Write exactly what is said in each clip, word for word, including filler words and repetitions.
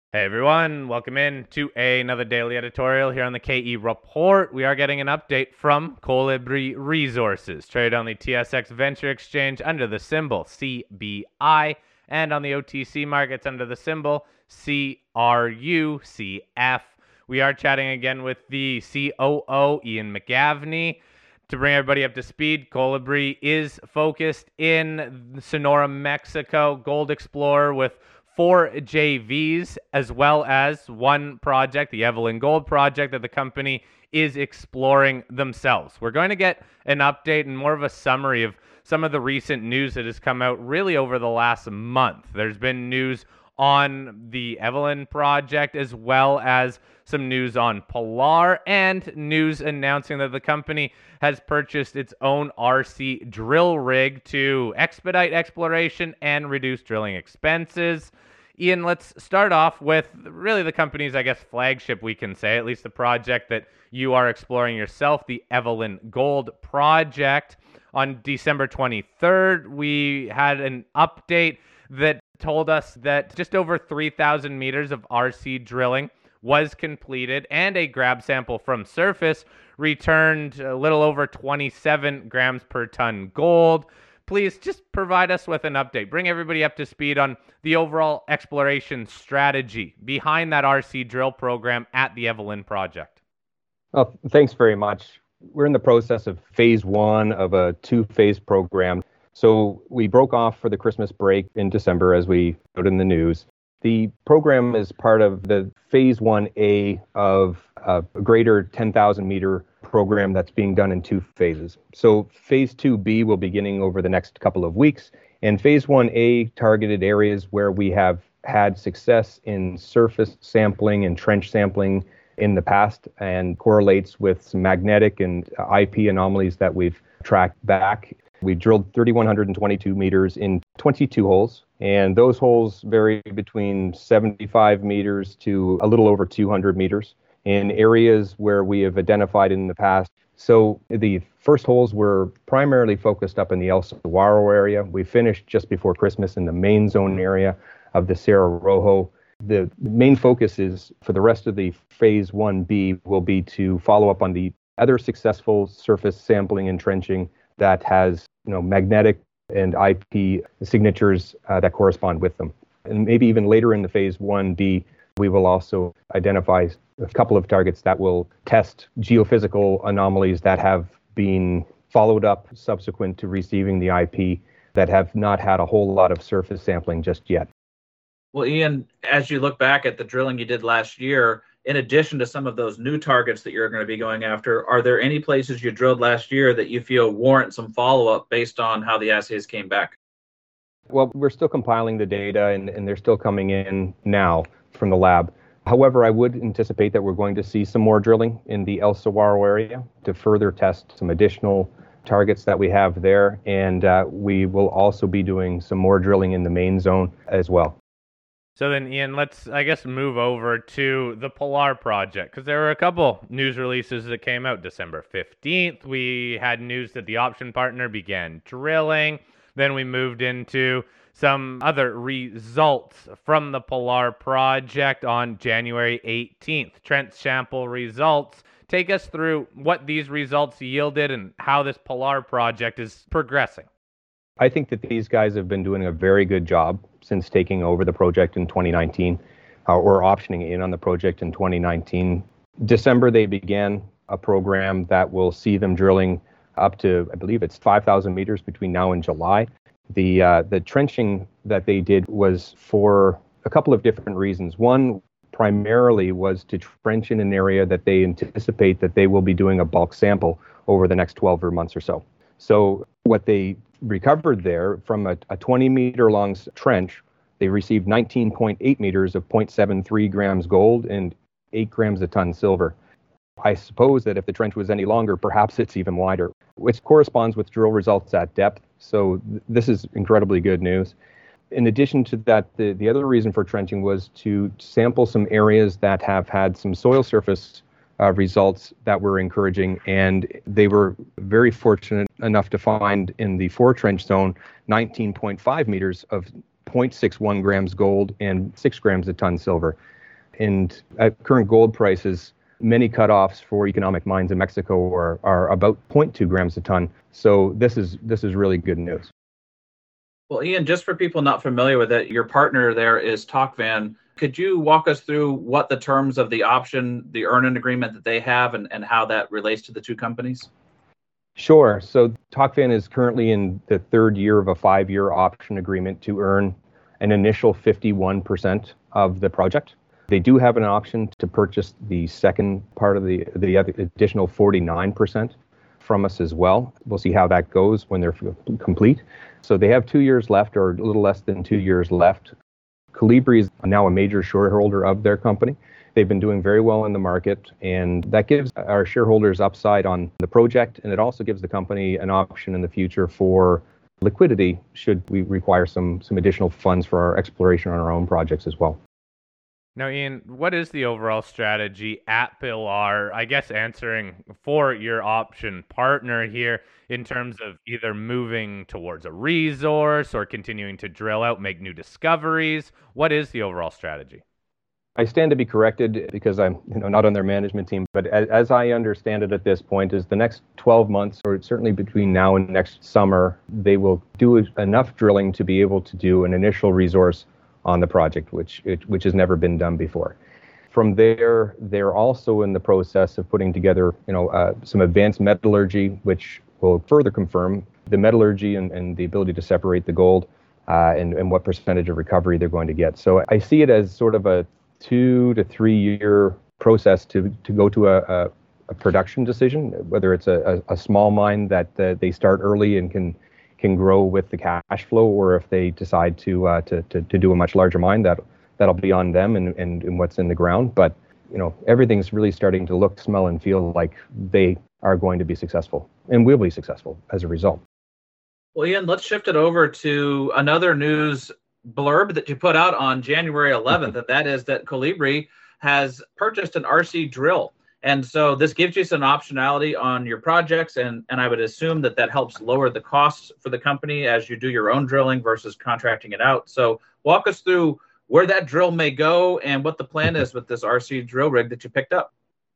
Hey everyone, welcome in to another daily editorial here on the K E Report. We are getting an update from Colibri Resources, traded on the T S X Venture Exchange under the symbol C B I and on the O T C markets under the symbol C R U C F. We are chatting again with the C O O, Ian McGavney. To bring everybody up to speed, Colibri is focused in Sonora, Mexico, gold explorer with four J Vs, as well as one project, the Evelyn Gold Project, that the company is exploring themselves. We're going to get an update and more of a summary of some of the recent news that has come out really over the last month. There's been news on the Evelyn project, as well as some news on Pilar, and news announcing that the company has purchased its own R C drill rig to expedite exploration and reduce drilling expenses. Ian, let's start off with really the company's, I guess, flagship, we can say, at least the project that you are exploring yourself, the Evelyn Gold Project. On December twenty-third, we had an update that told us that just over three thousand meters of R C drilling was completed, and a grab sample from surface returned a little over twenty-seven grams per ton gold. Please just provide us with an update. Bring everybody up to speed on the overall exploration strategy behind that R C drill program at the Evelyn project. Well, thanks very much. We're in the process of phase one of a two-phase program. So we broke off for the Christmas break in December, as we showed in the news. The program is part of the phase one A of a greater ten thousand meter program that's being done in two phases. So phase two B will be beginning over the next couple of weeks. And phase one A targeted areas where we have had success in surface sampling and trench sampling in the past, and correlates with some magnetic and I P anomalies that we've tracked back. We drilled three thousand one hundred twenty-two meters in twenty-two holes, and those holes vary between seventy-five meters to a little over two hundred meters in areas where we have identified in the past. So the first holes were primarily focused up in the El Saguaro area. We finished just before Christmas in the main zone area of the Cerro Rojo. The main focus is for the rest of the phase one B will be to follow up on the other successful surface sampling and trenching that has, you know, magnetic and I P signatures uh, that correspond with them. And maybe even later in the phase one B, we will also identify a couple of targets that will test geophysical anomalies that have been followed up subsequent to receiving the I P that have not had a whole lot of surface sampling just yet. Well, Ian, as you look back at the drilling you did last year, in addition to some of those new targets that you're going to be going after, are there any places you drilled last year that you feel warrant some follow-up based on how the assays came back? Well, we're still compiling the data, and, and they're still coming in now from the lab. However, I would anticipate that we're going to see some more drilling in the El Saguaro area to further test some additional targets that we have there. And uh, we will also be doing some more drilling in the main zone as well. So then, Ian, let's, I guess, move over to the Pilar project, because there were a couple news releases that came out December fifteenth. We had news that the option partner began drilling. Then we moved into some other results from the Pilar project on January eighteenth. Trent sample results. Take us through what these results yielded and how this Pilar project is progressing. I think that these guys have been doing a very good job since taking over the project in twenty nineteen, uh, or optioning in on the project in twenty nineteen. December, they began a program that will see them drilling up to, I believe it's five thousand meters between now and July. The uh, the trenching that they did was for a couple of different reasons. One, primarily, was to trench in an area that they anticipate that they will be doing a bulk sample over the next twelve months or so. So what they recovered there from a, a twenty meter long trench, they received nineteen point eight meters of zero point seven three grams gold and eight grams a ton silver. I suppose that if the trench was any longer, perhaps it's even wider, which corresponds with drill results at depth. So th- this is incredibly good news. In addition to that, the, the other reason for trenching was to sample some areas that have had some soil surface uh, results that were encouraging, and they were very fortunate enough to find in the four trench zone nineteen point five meters of zero point six one grams gold and six grams a ton silver. And at current gold prices, many cutoffs for economic mines in Mexico are, are about zero point two grams a ton. So this is this is really good news. Well, Ian, just for people not familiar with it, your partner there is Tocvan. Could you walk us through what the terms of the option, the earn-in agreement that they have, and, and how that relates to the two companies? Sure. So Tocvan is currently in the third year of a five-year option agreement to earn an initial fifty-one percent of the project. They do have an option to purchase the second part of the, the additional forty-nine percent from us as well. We'll see how that goes when they're f- complete. So they have two years left, or a little less than two years left. Colibri is now a major shareholder of their company. They've been doing very well in the market, and that gives our shareholders upside on the project, and it also gives the company an option in the future for liquidity should we require some some additional funds for our exploration on our own projects as well. Now, Ian, what is the overall strategy at Pilar? I guess answering for your option partner here in terms of either moving towards a resource or continuing to drill out, make new discoveries. What is the overall strategy? I stand to be corrected because I'm you know, not on their management team, but as, as I understand it at this point is the next twelve months, or certainly between now and next summer, they will do enough drilling to be able to do an initial resource on the project, which it, which has never been done before. From there, they're also in the process of putting together, you know, uh, some advanced metallurgy, which will further confirm the metallurgy and, and the ability to separate the gold uh, and, and what percentage of recovery they're going to get. So I see it as sort of a two to three year process to to go to a, a, a production decision, whether it's a, a, a small mine that uh, they start early and can can grow with the cash flow, or if they decide to uh, to, to to do a much larger mine, that that'll be on them and, and, and what's in the ground. But you know, everything's really starting to look, smell, and feel like they are going to be successful and will be successful as a result. Well, Ian, let's shift it over to another news blurb that you put out on January eleventh, and that is that Colibri has purchased an R C drill. And so this gives you some optionality on your projects, and, and I would assume that that helps lower the costs for the company as you do your own drilling versus contracting it out. So walk us through where that drill may go and what the plan is with this R C drill rig that you picked up.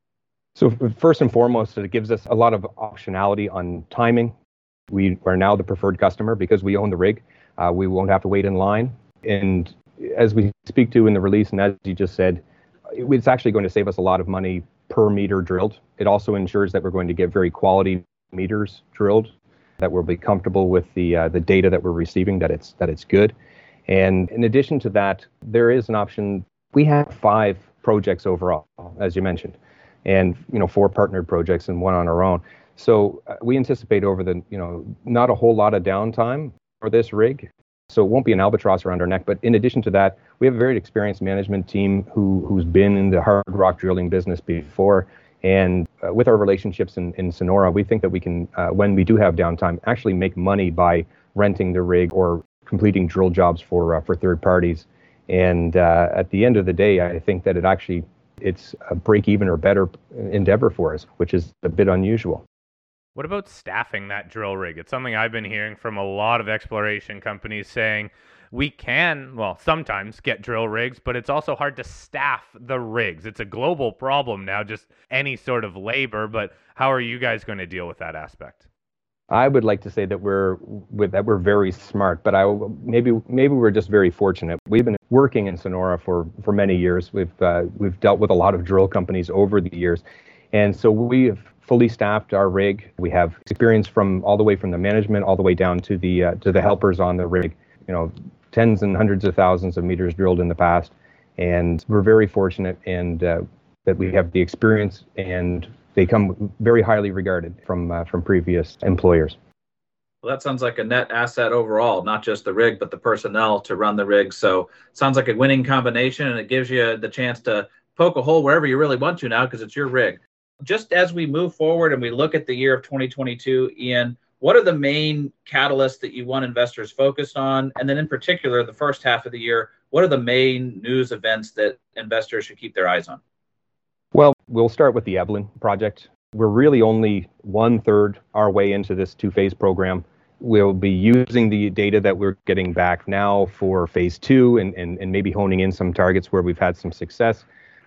So first and foremost, it gives us a lot of optionality on timing. We are now the preferred customer because we own the rig. Uh, we won't have to wait in line. And as we speak to in the release, and as you just said, it's actually going to save us a lot of money per meter drilled. It also ensures that we're going to get very quality meters drilled, that we'll be comfortable with the uh, the data that we're receiving, that it's that it's good. And in addition to that, there is an option. We have five projects overall, as you mentioned, and you know four partnered projects and one on our own. So uh, we anticipate over the you know not a whole lot of downtime for this rig. So it won't be an albatross around our neck. But in addition to that, we have a very experienced management team who, who's been in the hard rock drilling business before. And uh, with our relationships in, in Sonora, we think that we can, uh, when we do have downtime, actually make money by renting the rig or completing drill jobs for uh, for third parties. And uh, at the end of the day, I think that it actually, it's a break even or better endeavor for us, which is a bit unusual. What about staffing that drill rig? It's something I've been hearing from a lot of exploration companies saying we can, well, sometimes get drill rigs, but it's also hard to staff the rigs. It's a global problem now, just any sort of labor, but how are you guys going to deal with that aspect? I would like to say that we're with that we're very smart, but I maybe maybe we're just very fortunate. We've been working in Sonora for for many years. We've uh, we've dealt with a lot of drill companies over the years, and so we've fully staffed our rig. We have experience from all the way from the management all the way down to the uh, to the helpers on the rig. You know, tens and hundreds of thousands of meters drilled in the past, and we're very fortunate and uh, that we have the experience, and they come very highly regarded from uh, from previous employers. Well, that sounds like a net asset overall, not just the rig, but the personnel to run the rig. So it sounds like a winning combination, and it gives you the chance to poke a hole wherever you really want to now because it's your rig. Just as we move forward and we look at the year of twenty twenty-two, Ian, what are the main catalysts that you want investors focused on? And then in particular, the first half of the year, what are the main news events that investors should keep their eyes on? Well, we'll start with the Evelyn project. We're really only one third our way into this two-phase program. We'll be using the data that we're getting back now for phase two and, and, and maybe honing in some targets where we've had some success.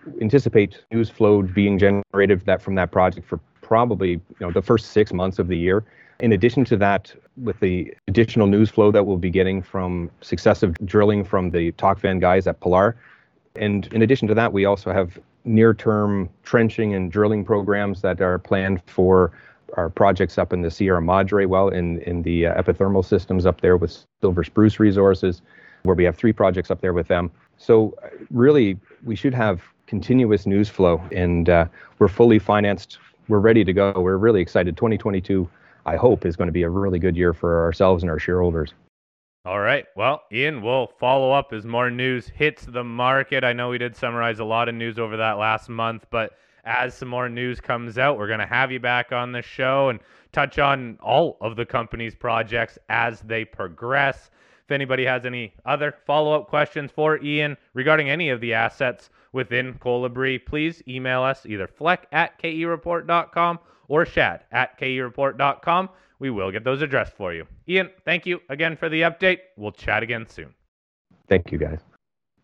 anticipate news flow being generated that from that project for probably, you know, the first six months of the year. In addition to that, with the additional news flow that we'll be getting from successive drilling from the Tokvan guys at Pilar. And in addition to that, we also have near-term trenching and drilling programs that are planned for our projects up in the Sierra Madre well, in, in the uh, epithermal systems up there with Silver Spruce Resources, where we have three projects up there with them. So uh, really, we should have continuous news flow, and uh, we're fully financed. We're ready to go. We're really excited. twenty twenty-two, I hope, is going to be a really good year for ourselves and our shareholders. All right. Well, Ian, we'll follow up as more news hits the market. I know we did summarize a lot of news over that last month, but as some more news comes out, we're going to have you back on the show and touch on all of the company's projects as they progress. If anybody has any other follow-up questions for Ian regarding any of the assets within Colibri, please email us either fleck at k e report dot com or shad at k e report dot com. We will get those addressed for you. Ian, thank you again for the update. We'll chat again soon. Thank you, guys.